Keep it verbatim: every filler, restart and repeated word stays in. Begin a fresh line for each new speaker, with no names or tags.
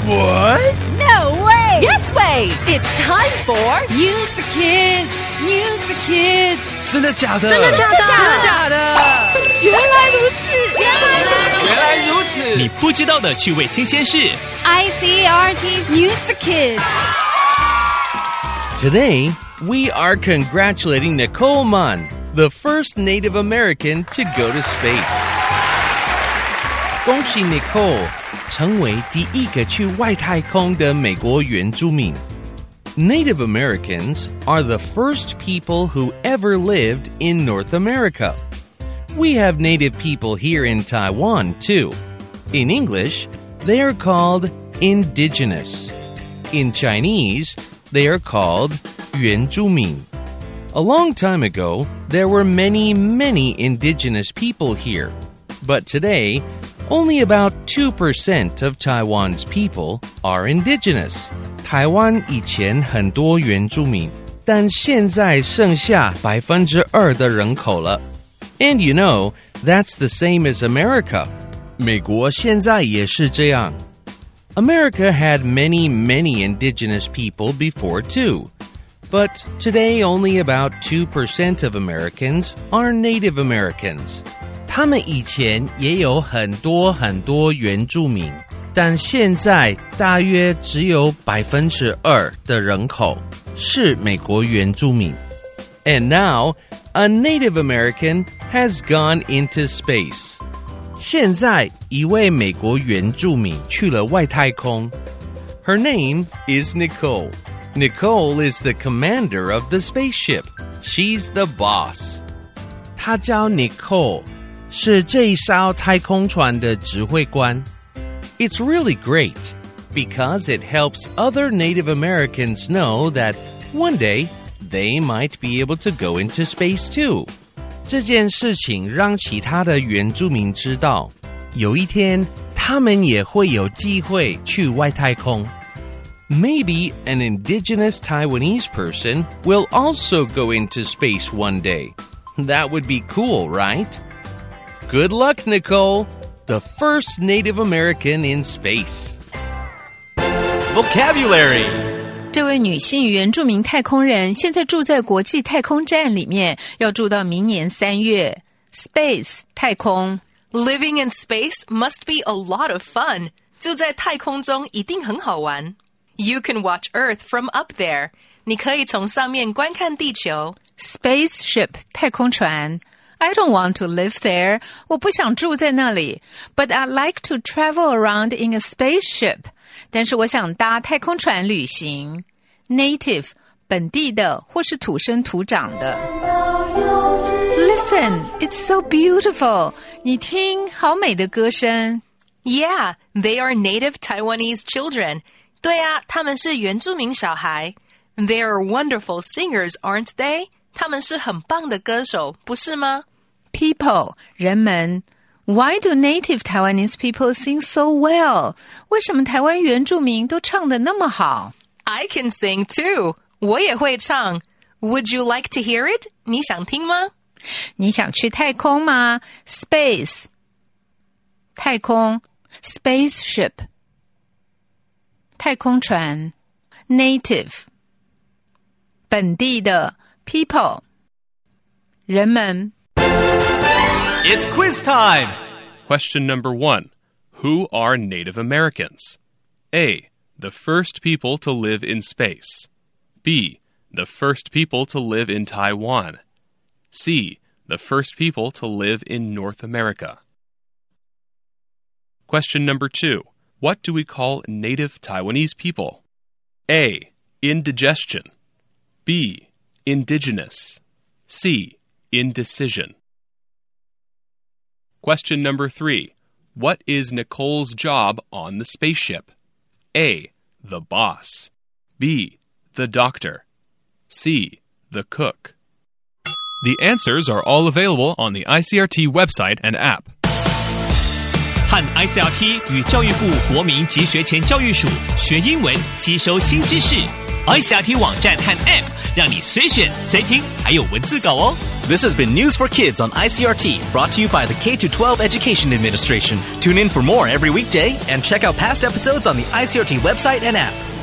What?
No way!
Yes way! It's time for
News for Kids! News for Kids!
真的假的？
真的假的？真的假的？原来如此！原来如此！
原来如此！
你不知道的趣味新鲜事
I C R T's News for Kids!
Today, we are congratulating Nicole Mann, the first Native American to go to space. 恭喜 Nicole 成为第一个去外太空的美国原住民。Native Americans are the first people who ever lived in North America. We have native people here in Taiwan, too. In English, they are called indigenous. In Chinese, they are called 原住民. A long time ago, there were many, many indigenous people here. But today, only about two percent of Taiwan's people are indigenous. 台湾以前很多原住民，但现在剩下百分之二的人口了。And you know, that's the same as America. 美国现在也是这样。America had many, many indigenous people before too. But today only about two percent of Americans are Native Americans. 他们以前也有很多很多原住民，但现在大约只有百分之二的人口是美国原住民。And now, a Native American has gone into space. 现在一位美国原住民去了外太空。Her name is Nicole. Nicole is the commander of the spaceship. She's the boss. 她叫 Nicole.是这一艘太空船的指挥官。It's really great because it helps other Native Americans know that one day they might be able to go into space too. 这件事情让其他的原住民知道，有一天他们也会有机会去外太空。Maybe an indigenous Taiwanese person will also go into space one day. That would be cool, right?Good luck, Nicole, the first Native American in space.
Vocabulary
这位女性原住民太空人现在住在国际太空站里面，要住到明年三月。Space 太空
Living in space must be a lot of fun. 住在太空中一定很好玩。You can watch Earth from up there. 你可以从上面观看地球。
Spaceship 太空船I don't want to live there. 我不想住在那里。But I'd like to travel around in a spaceship. 但是我想搭太空船旅行。Native 本地的或是土生土长的。Listen, it's so beautiful. 你听，好美的歌声。
Yeah, they are native Taiwanese children. 对啊，他们是原住民小孩。They are wonderful singers, aren't they?他们是很棒的歌手，不是吗？
People, 人们 Why do native Taiwanese people sing so well? 为什么台湾原住民都唱得那么好？
I can sing too. 我也会唱。Would you like to hear it? 你想听吗？
你想去太空吗？ Space 太空 Spaceship 太空船 Native 本地的People 人们
It's quiz time! Question number one. Who are Native Americans? A. The first people to live in space. B. The first people to live in Taiwan. C. The first people to live in North America. Question number two. What do we call native Taiwanese people? A. Indigestion. B. Indigenous. C. Indecision. Question number three. What is Nicole's job on the spaceship? A. The boss. B. The doctor. C. The cook. The answers are all available on the I C R T website and app. 和 I C R T 与教育部国民及学前教育署学英文，吸收新知识。I C R T 网站和 App 让你随选随听，还有文字稿哦。
This has been News for Kids on I C R T, brought to you by the K through twelve Education Administration. Tune in for more every weekday and check out past episodes on the I C R T website and app.